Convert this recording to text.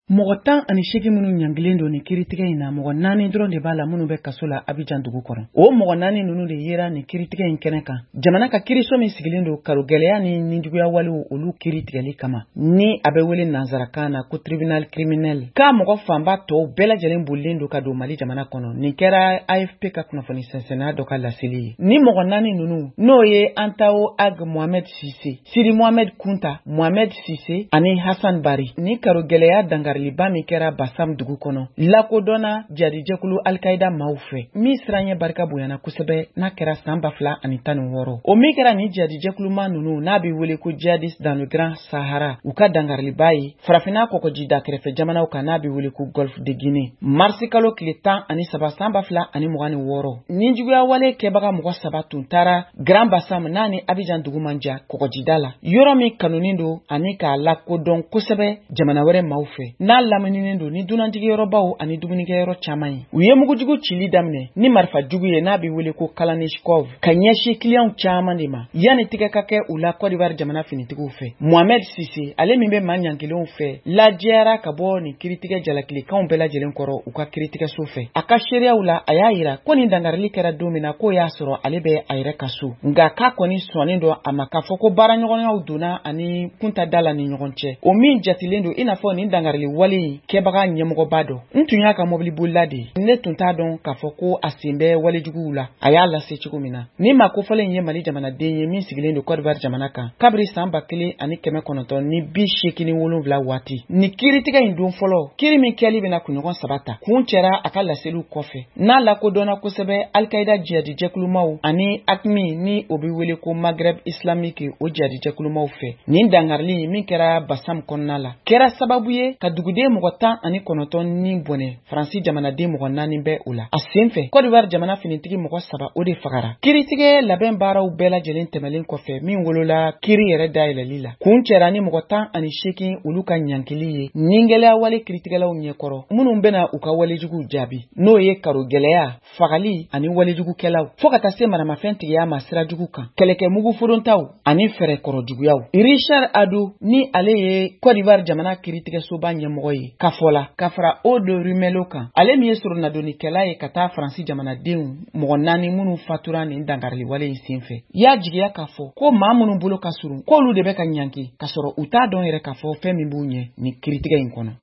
Mɔgɔ 18 minnu ɲangilen don ni kiritigɛ in na, mɔgɔ 4 dɔrɔn de b'a la minnu bɛ kaso la Abidjan dugu kɔrɔ. O mɔgɔ 4 ninnu de yera ni kiritigɛ in kɛnɛ kan. Jamana ka kiiriso min sigilen don karo gɛlɛya ni ninjuguya walew olu kiritigɛli kama. Ni a bɛ wele nanzarakan na ko tribunal criminel. K'a mɔgɔ fanba tɔw bɛɛ lajɛlen bolilen don ka don Mali jamana kɔnɔ. Nin kɛra AFP ka kunnafoni sɛnsɛnna dɔ ka laseli ye. Ni mɔgɔ 4 ninnu n'o ye Antao Ag Mohamed Cissé, Sidi Mohamed Kunta, Mohamed Cissé ani Hassan Bari. Ni karo gɛlɛya dangariliba min kɛra Bassam dugu kɔnɔ, lakodɔnna jadijɛkulu Al-Qaïda maaw fɛ. Min siranɲɛ barika bonyana kosɛbɛ n'a kɛra san 2016. O min kɛra ni jadijɛkuluma ninnu n'a bɛ wele ko djihadistes dans le Grand Sahara, u ka dangariliba ye farafinna kɔkɔjida kɛrɛfɛ jamanaw kan n'a bɛ wele ko Golfe de Guinée. Marsi kalo tile 17 san 2026. Ninjuguya wale kɛbaga mɔgɔ 3 tun taara Grand Bassam n'a ni Abidjan dugu man jan kɔkɔjida la. Yɔrɔ min kanunin don ani k'a lakodɔn kosɛbɛ jamana wɛrɛ maaw fɛ. N'a lamininen don ni dunanjigiyɔrɔbaw ani dumunikɛyɔrɔ caman ye. U ye mugujugu cili daminɛ ni marifa jugu ye n'a bɛ wele ko Kalashnikov ka ɲɛsin clients caman de ma. Yani tigɛ ka kɛ u la Côte d'Ivoire jamana finitigiw fɛ. Mohamed Cissé, ale min bɛ maa ɲangilenw fɛ, lajɛyara ka bɔ ni kiritigɛ jalakilikanw bɛɛ lajɛlen kɔrɔ u ka kiritigɛso fɛ. A ka seereyaw la a y'a yira ko nin dangarili kɛra don min na k'o y'a sɔrɔ ale bɛ a yɛrɛ ka so. Nka k'a kɔni sɔnnen don a ma k'a fɔ ko baaraɲɔgɔnyaw donna ani kuntada la ni ɲɔgɔn cɛ. O min jatilen don i n'a fɔ nin dangarili wale in kɛbaga ɲɛmɔgɔba dɔ. N tun y'a ka mobili bolila de ye. Ne tun t'a dɔn k'a fɔ ko a sen bɛ walejuguw la. A y'a lase cogo min na. Ni maa kofɔlen ye Mali jamanaden ye min sigilen don Côte d'Ivoire jamana kan. Kabiri san 1987 waati. Ni kiritigɛ in don fɔlɔ, kiri min kɛli bɛna kunɲɔgɔn 3 ta. Kun cɛra a ka laseliw kɔfɛ. N'a lakodɔnna kosɛbɛ Al-Qaïda jihadijɛkulumaw ani AQMI ni o bɛ wele ko Maghreb Islamique o jihadijɛkulumaw fɛ. Nin dangarili min kɛra Bassam kɔnɔna la kɛra sababu ye ka duguden mɔgɔ 19 ni bɔnɛ Faransi jamanaden mɔgɔ 4 bɛ o la. A senfɛ Côte d'Ivoire jamana finitigi mɔgɔ 3 o de fagara. Kiritigɛ labɛn baaraw bɛɛ lajɛlen tɛmɛlen kɔfɛ min wolola kiri yɛrɛ dayɛlɛli la. Kun cɛra ni mɔgɔ 18 olu ka ɲankili ye ni gɛlɛya wale kiritigɛlaw ɲɛkɔrɔ minnu bɛna u ka walejugu jaabi. N'o ye karo gɛlɛya, fagali ani walejugukɛlaw fo ka taa se maramafɛn tigiya ma sirajugu kan. Kɛlɛkɛ mugu forontaw ani fɛrɛ kɔrɔjuguyaw. Richard Adou ni ale ye Côte d'Ivoire jamana kiritigɛsoba ɲɛmɔgɔ ye. Ka fɔla ka fara Aude Rumelo kan. Ale min ye surunadonikɛla ye ka taa Faransi jamanadenw mɔgɔ 4 minnu fatura nin dangarili wale in senfɛ. Y'a jigiya k'a fɔ ko maa minnu bolo ka surun k'olu de bɛ ka ɲanki ka sɔrɔ u t'a dɔn yɛrɛ k'a fɔ fɛn min b'u ɲɛ ni kiritigɛ in kɔnɔ.